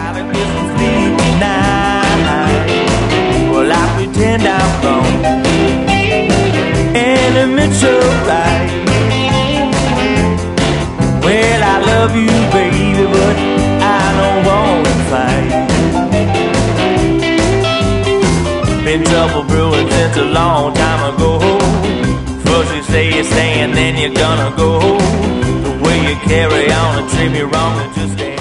gotta get some sleep tonight. Well, I pretend I'm gone and admit you're right. Well, I love you, baby, but I don't wanna fight. Been trouble brewing since a long time ago. First you say you're staying, then you're gonna go. The way you carry on and treat me wrong and just stay.